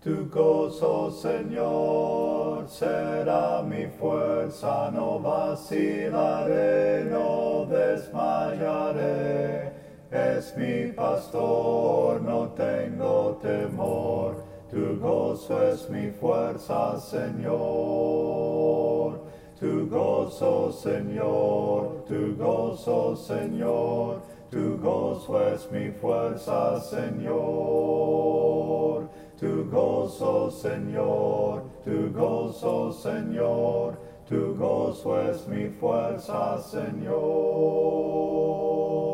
Tu gozo, Señor, será mi fuerza, no vacilaré, no desmayaré. Es mi pastor, no tengo temor, tu gozo es mi fuerza, Señor. Tu gozo, Señor, tu gozo, Señor, tu gozo es mi fuerza, Señor. Tu gozo, Señor, tu gozo, Señor, tu gozo es mi fuerza, Señor.